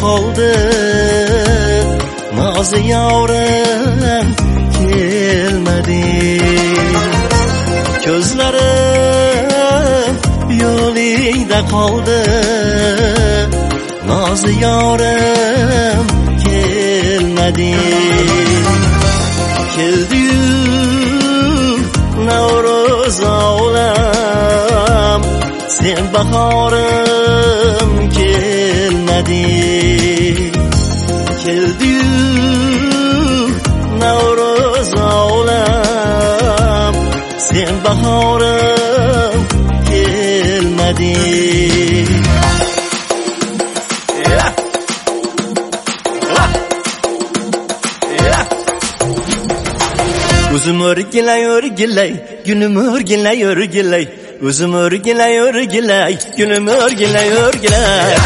qoldi nozi yorim kelmadi ko'zlarim yo'lingda qoldi nozi yorim kelmadi keldi-yu Navruz olam sen bahorim kelmadi keldi-yu Navruz olam sen bahorim kelmadi Uzum örgilay örgilay günüm örgilay örgilay Uzum örgilay örgilay günüm örgilay örgilay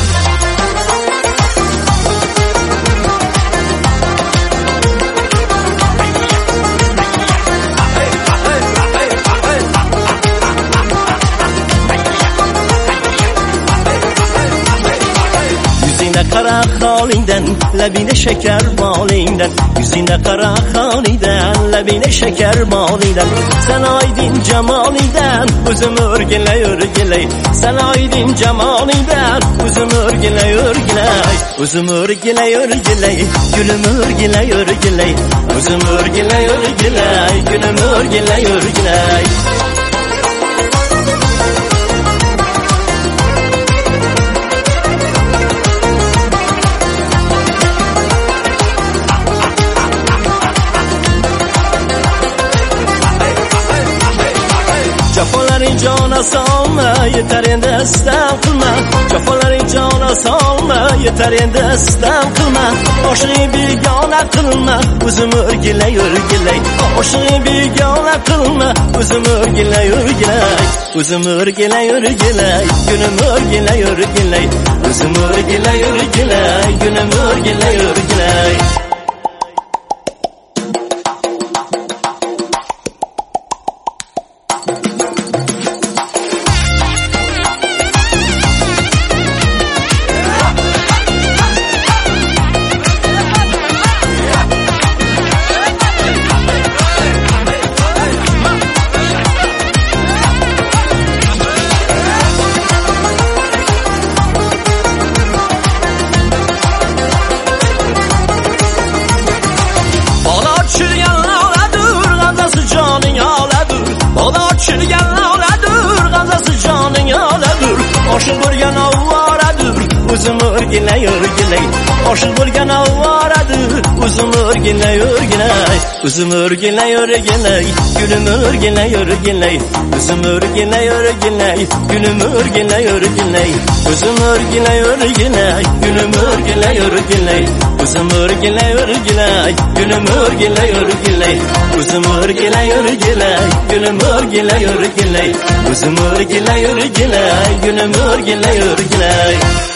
Kara halinden, labine şeker balinden Yüzüne kara halinden, labine şeker balinden Sen aydın cemaliden, özüm örgiley örgiley Sen aydın cemaliden, özüm örgiley örgiley Özüm örgiley örgiley, gülüm örgiley örgiley Özüm örgiley örgiley, gülüm örgiley örgiley Cafaların cana salma, yeter endi istem kılma Cafaların cana salma, yeter endi istem kılma Aşığı bir yana kılma, özüm örgiley örgiley Aşığı bir yana kılma, özüm örgiley örgiley Özüm örgiley örgiley, günüm örgiley örgiley Özüm örgiley örgiley, günüm örgiley örgiley Aşık bo'lgan avvaradir, o'zim o'rgilay o'rgilay Aşık bo'lgan avvaradir, o'zim o'rgilay o'rgilay O'zim o'rgilay o'rgilay, gulim o'rgilay o'rgilay O'zim o'rgilay o'rgilay, gulim o'rgilay o'rgilay O'zim o'rgilay o'rgilay, gulim o'rgilay o'rgilay O'zim o'rgilay o'rgilay, gulim o'rgilay o'rgilay O'zim o'rgilay o'rgilay, gulim o'rgilay o'rgilay O'zim o'rgilay o'rgilay, gulim o'rgilay o'rgilay